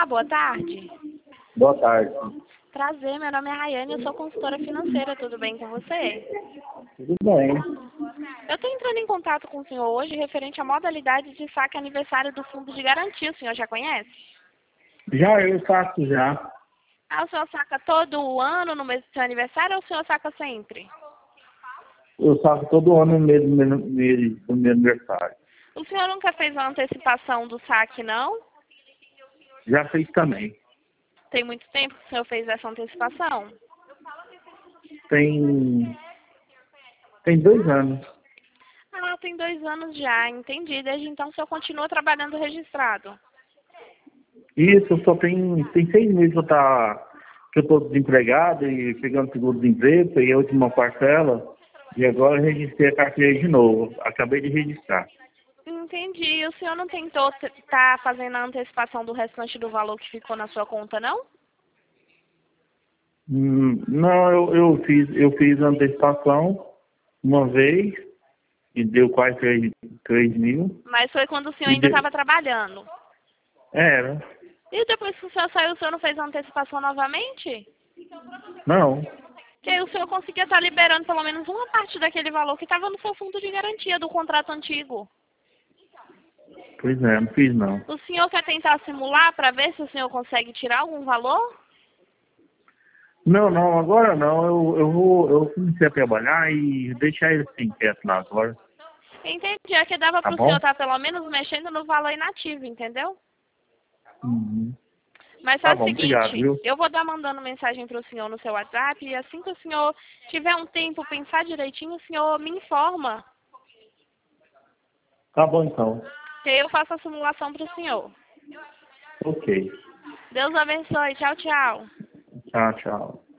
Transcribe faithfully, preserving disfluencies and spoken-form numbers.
boa tarde. Boa tarde. Prazer, meu nome é Rayane, eu sou consultora financeira, tudo bem com você? Tudo bem. Eu estou entrando em contato com o senhor hoje referente à modalidade de saque aniversário do Fundo de Garantia, o senhor já conhece? Já eu faço já. Ah, o senhor saca todo ano no mês do seu aniversário ou o senhor saca sempre? Eu faço todo ano no mês do meu, mês do meu aniversário. O senhor nunca fez uma antecipação do saque, não? Já fiz também. Tem muito tempo que o senhor fez essa antecipação? Tem. Tem dois anos. Ah, tem dois anos já, entendi. Desde então o senhor continua trabalhando registrado? Isso, só tem, tem seis meses que eu, tá, que eu tô desempregado e pegando seguro-desemprego, peguei a última parcela e agora eu registrei a carteira de novo. Acabei de registrar. Entendi. O senhor não tentou estar fazendo a antecipação do restante do valor que ficou na sua conta, não? Hum, não, eu, eu fiz eu fiz a antecipação uma vez e deu quase três três mil. Mas foi quando o senhor E ainda de, estava trabalhando. era. E depois que o senhor saiu, o senhor não fez a antecipação novamente? Não. Que aí o senhor conseguia estar liberando pelo menos uma parte daquele valor que estava no seu fundo de garantia do contrato antigo. Pois é, não fiz não. O senhor quer tentar simular para ver se o senhor consegue tirar algum valor? Não, não, agora não. Eu, eu vou, eu comecei a trabalhar e deixar ele assim quieto lá agora. Entendi. É que dava Tá para o senhor bom? estar pelo menos mexendo no valor inativo, entendeu? Uhum. Mas Tá é o bom, obrigado, seguinte, viu? eu vou dar mandando mensagem para o senhor no seu WhatsApp e assim que o senhor tiver um tempo, pensar direitinho, o senhor me informa. Tá bom então. Que eu faço a simulação para o senhor. Ok. Deus abençoe. Tchau, tchau. Tchau, tchau.